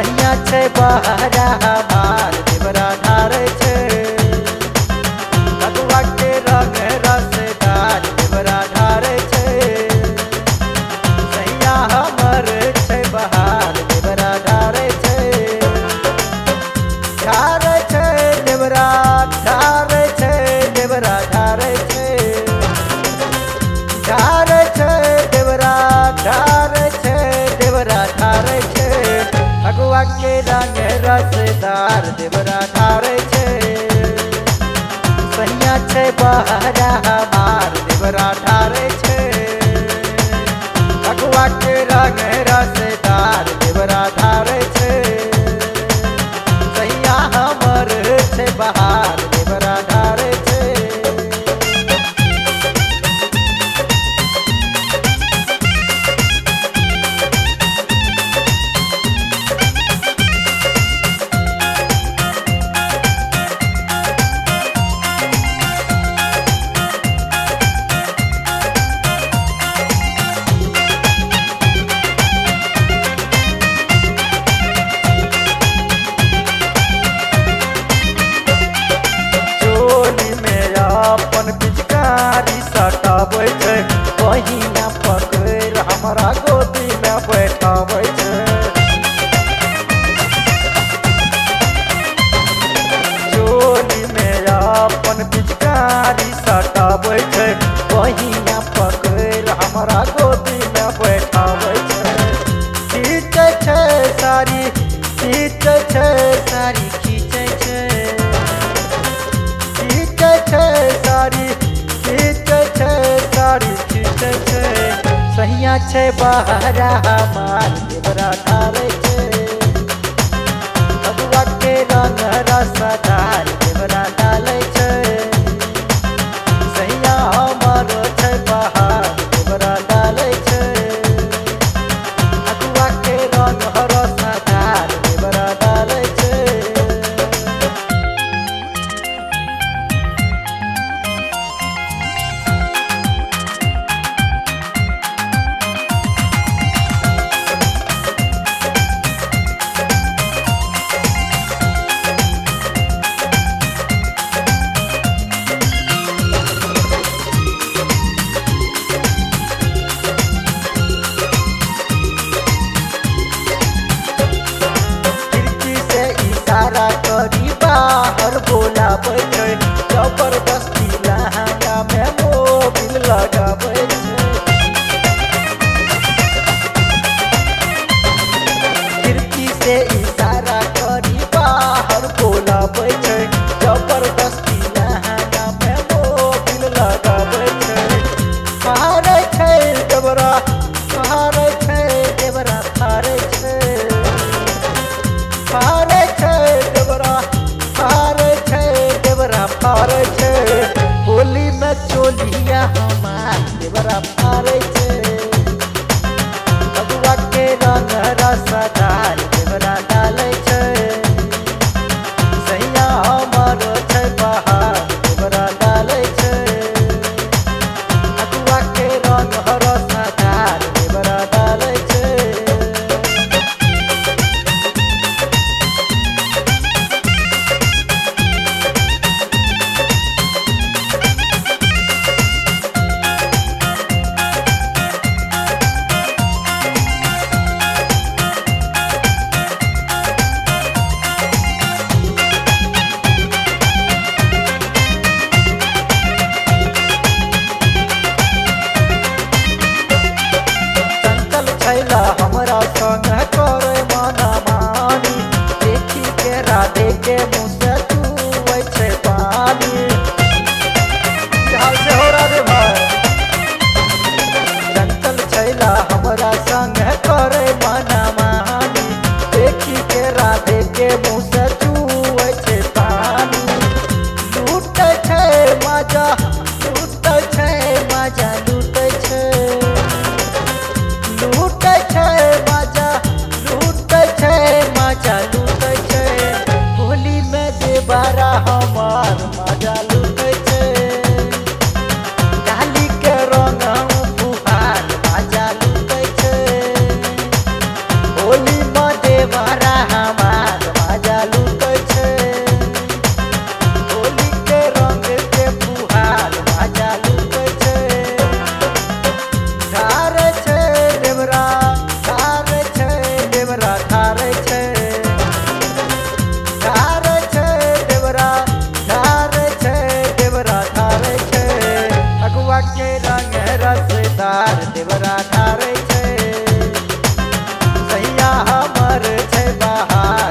सैया छै बहरा हमार देवरा ढारे छै भगवा के रंग रसदार देवरा ढारे छै सैया हमर छै बहार देवरा ढारे छै ढारे छै देवरा ढारे छै देवरा ढारे छै ढारे छै देवरा ढारे छै देवरा ढारे छै भगवा के रंग रसदार देवरा ढारे छै सैया छै बहरा हमार देवरा ढारे छै भगवा के रंग रसदार देवरा ढारे छै सैया हमर छै बहार देवरा ढारे छै अपन पिचकारी सटाबै छै बहिना पकड़ हमरा गोदी में बैठाबै छै चोली में अपन पिचकारी सटाबै छै बहिना पकड़ हमरा गोदी में बैठाबै छै खींचै छै साड़ी खींचै छै साड़ी खींचै छै खींचै छै साड़ी खींचै छै साड़ी खींचै छै सैया छै बहरा हमार देवरा ढारे छै भगवा के रंग रसदार देवरा डाले छै सैया हमर छै बहार देवरा डाले छै भगवा के रंग रसदार देवरा डाले छै इशारा करी बाहर बोलाबै छै जबरदस्ती लहंगा में मोबिल लगाबै छै खिड़की से इशारा करी बाहर बोलाबै छै जबरदस्ती लहंगा में मोबिल लगाबै छै फाड़ै छै देवरा फाड़ै छै देवरा फाड़ै छै फाड़ै छै देवरा फाड़ै छै देवरा फाड़ै छै होली में चोलिया हमार देवरा फाड़ै छै भगवा के रंग रसदार देवरा डालै छै सैया हमर छै बहार देवरा डालै छै भगवा के रंग रसदार देवरा डालै छै हमरा संग करे मना मानी देखी के राधे के मुँह से चुबै छै पानी हाल से हो राधे भाई चंचल छैला हमरा संग करे मना मानी देखी के राधे के मुँह से चुबै छै पानी लूटै छै मजा लूटै छै मजा लूटै छै लूटै छै मजा लूटै छै मजा लूटै छै होली में के रंग रसदार देवरा ढारे छै सैया हमर छै बहार